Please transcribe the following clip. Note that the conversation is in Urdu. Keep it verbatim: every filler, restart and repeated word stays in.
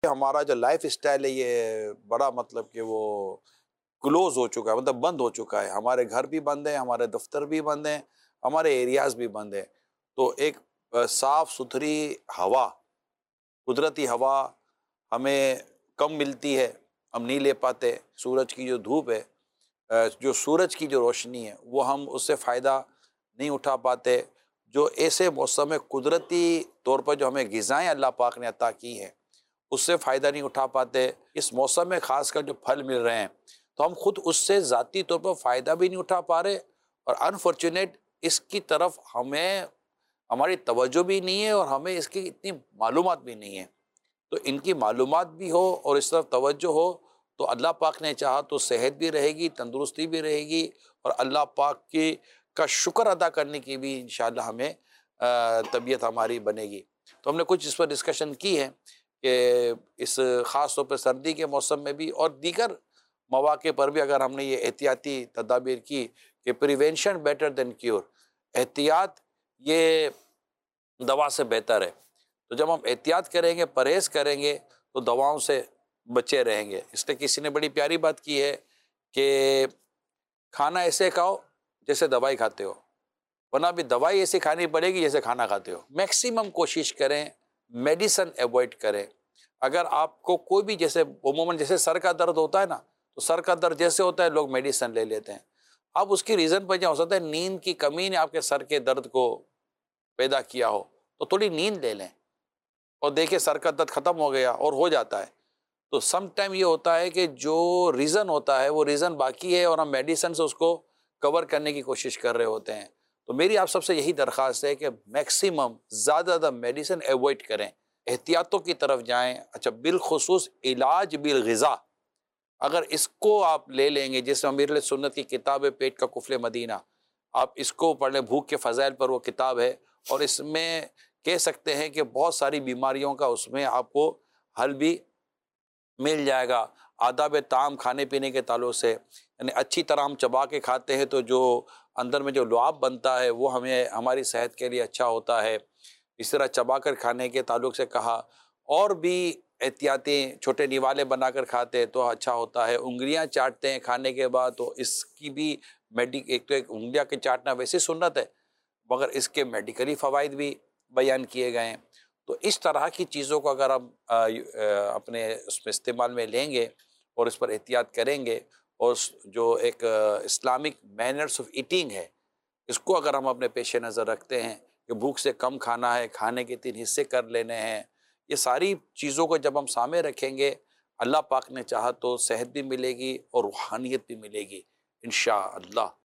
ہمارا جو لائف اسٹائل ہے یہ بڑا مطلب کہ وہ کلوز ہو چکا ہے، مطلب بند ہو چکا ہے۔ ہمارے گھر بھی بند ہیں، ہمارے دفتر بھی بند ہیں، ہمارے ایریاز بھی بند ہیں۔ تو ایک آ، صاف ستھری ہوا، قدرتی ہوا ہمیں کم ملتی ہے، ہم نہیں لے پاتے۔ سورج کی جو دھوپ ہے، آ، جو سورج کی جو روشنی ہے وہ ہم اس سے فائدہ نہیں اٹھا پاتے۔ جو ایسے موسم میں قدرتی طور پر جو ہمیں غذائیں اللہ پاک نے عطا کی ہیں اس سے فائدہ نہیں اٹھا پاتے۔ اس موسم میں خاص کر جو پھل مل رہے ہیں تو ہم خود اس سے ذاتی طور پر فائدہ بھی نہیں اٹھا پا رہے، اور انفارچونیٹ اس کی طرف ہمیں ہماری توجہ بھی نہیں ہے اور ہمیں اس کی اتنی معلومات بھی نہیں ہے۔ تو ان کی معلومات بھی ہو اور اس طرف توجہ ہو تو اللہ پاک نے چاہا تو صحت بھی رہے گی، تندرستی بھی رہے گی، اور اللہ پاک کی کا شکر ادا کرنے کی بھی انشاءاللہ ہمیں آ، طبیعت ہماری بنے گی۔ تو ہم نے کچھ اس پر ڈسکشن کی ہے کہ اس خاص طور پہ سردی کے موسم میں بھی اور دیگر مواقع پر بھی اگر ہم نے یہ احتیاطی تدابیر کی کہ پریونشن بیٹر دین کیور، احتیاط یہ دوا سے بہتر ہے۔ تو جب ہم احتیاط کریں گے، پرہیز کریں گے تو دواؤں سے بچے رہیں گے۔ اس لیے کسی نے بڑی پیاری بات کی ہے کہ کھانا ایسے کھاؤ جیسے دوائی کھاتے ہو، ورنہ بھی دوائی ایسی کھانی پڑے گی جیسے کھانا کھاتے ہو۔ میکسیمم کوشش کریں میڈیسن ایوائڈ کریں۔ اگر آپ کو کوئی بھی جیسے عموماً جیسے سر کا درد ہوتا ہے نا، تو سر کا درد جیسے ہوتا ہے لوگ میڈیسن لے لیتے ہیں۔ اب اس کی ریزن پر کیا ہو سکتا ہے، نیند کی کمی نے آپ کے سر کے درد کو پیدا کیا ہو، تو تھوڑی نیند لے لیں اور دیکھیں سر کا درد ختم ہو گیا، اور ہو جاتا ہے۔ تو سم ٹائم یہ ہوتا ہے کہ جو ریزن ہوتا ہے وہ ریزن باقی ہے اور ہم میڈیسن سے اس کو کور کرنے کی کوشش کر رہے ہوتے ہیں۔ تو میری آپ سب سے یہی درخواست ہے کہ میکسیمم زیادہ زیادہ میڈیسن ایوائڈ کریں، احتیاطوں کی طرف جائیں۔ اچھا، بالخصوص علاج بالغذا، اگر اس کو آپ لے لیں گے، جیسے امیر علیہ سنت کی کتاب ہے پیٹ کا قفل مدینہ، آپ اس کو پڑھ لیں، بھوک کے فضائل پر وہ کتاب ہے، اور اس میں کہہ سکتے ہیں کہ بہت ساری بیماریوں کا اس میں آپ کو حل بھی مل جائے گا۔ آداب طعام، کھانے پینے کے تعلق سے، یعنی اچھی طرح ہم چبا کے کھاتے ہیں تو جو اندر میں جو لعاب بنتا ہے وہ ہمیں ہماری صحت کے لیے اچھا ہوتا ہے۔ اس طرح چبا کر کھانے کے تعلق سے کہا، اور بھی احتیاطی چھوٹے نیوالے بنا کر کھاتے ہیں تو اچھا ہوتا ہے۔ انگلیاں چاٹتے ہیں کھانے کے بعد تو اس کی بھی میڈی ایک تو ایک انگلیاں کے چاٹنا ویسے سنت ہے، مگر اس کے میڈیکلی فوائد بھی بیان کیے گئے ہیں۔ تو اس طرح کی چیزوں کو اگر ہم اپنے اس میں استعمال میں لیں گے اور اس پر احتیاط کریں گے، اور جو ایک اسلامک مینرز آف ایٹنگ ہے اس کو اگر ہم اپنے پیش نظر رکھتے ہیں کہ بھوک سے کم کھانا ہے، کھانے کے تین حصے کر لینے ہیں، یہ ساری چیزوں کو جب ہم سامنے رکھیں گے، اللہ پاک نے چاہا تو صحت بھی ملے گی اور روحانیت بھی ملے گی انشاءاللہ۔